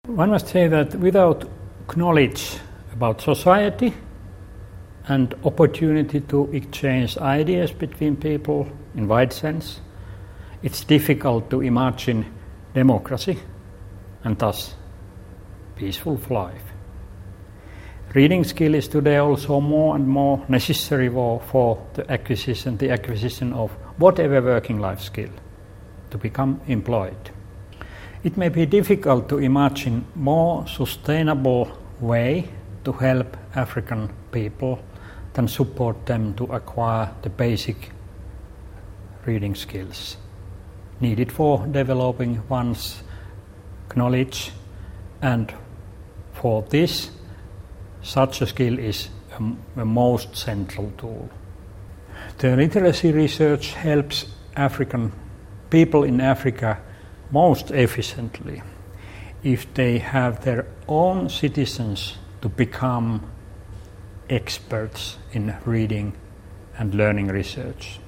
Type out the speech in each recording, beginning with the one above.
One must say that without knowledge about society and opportunity to exchange ideas between people in wide sense, it's difficult to imagine democracy and thus peaceful life. Reading skill is today also more and more necessary for the acquisition of whatever working life skill to become employed. It may be difficult to imagine more sustainable way to help African people than support them to acquire the basic reading skills needed for developing one's knowledge, and for this such a skill is a most central tool. The literacy research helps African people in Africa most efficiently if they have their own citizens to become experts in reading and learning research.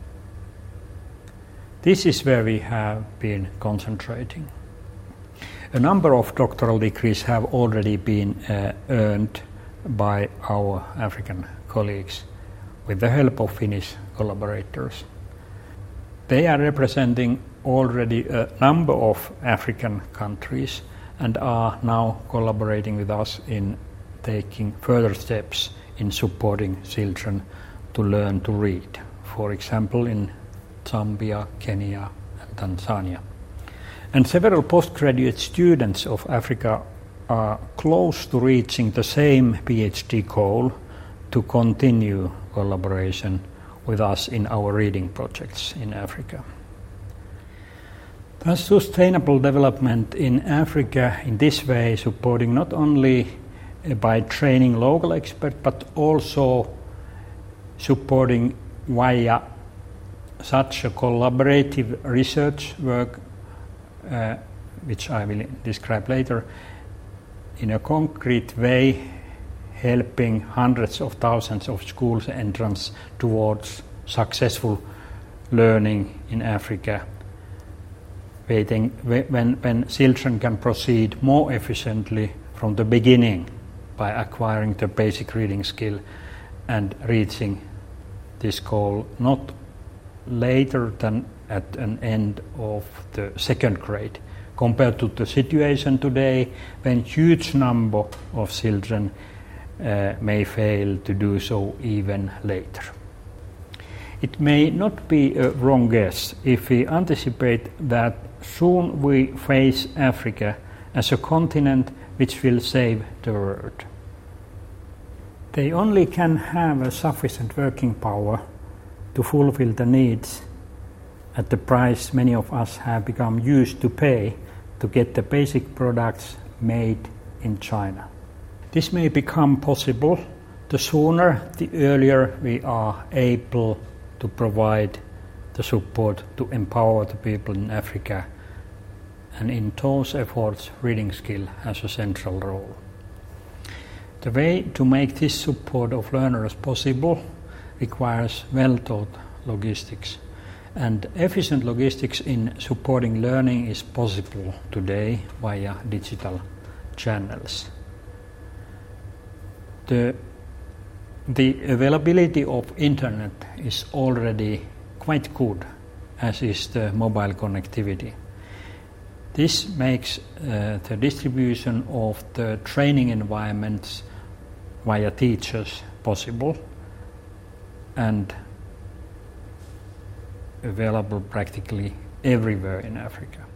This is where we have been concentrating. A number of doctoral degrees have already been earned by our African colleagues with the help of Finnish collaborators. They are representing already a number of African countries and are now collaborating with us in taking further steps in supporting children to learn to read, for example in Zambia, Kenya and Tanzania. And several postgraduate students of Africa are close to reaching the same PhD goal to continue collaboration with us in our reading projects in Africa. Thus, sustainable development in Africa in this way, supporting not only by training local experts, but also supporting via such a collaborative research work, which I will describe later, in a concrete way, helping hundreds of thousands of schools entrants towards successful learning in Africa, when children can proceed more efficiently from the beginning by acquiring the basic reading skill and reaching this goal not later than at an end of the second grade, compared to the situation today when huge number of children may fail to do so even later. It may not be a wrong guess if we anticipate that soon we face Africa as a continent which will save the world. They only can have a sufficient working power to fulfill the needs at the price many of us have become used to pay to get the basic products made in China. This may become possible the sooner, the earlier we are able to provide the support to empower the people in Africa, and in those efforts reading skill has a central role. The way to make this support of learners possible requires well-thought logistics, and efficient logistics in supporting learning is possible today via digital channels. The availability of internet is already quite good, as is the mobile connectivity. This makes the distribution of the training environments via teachers possible and available practically everywhere in Africa.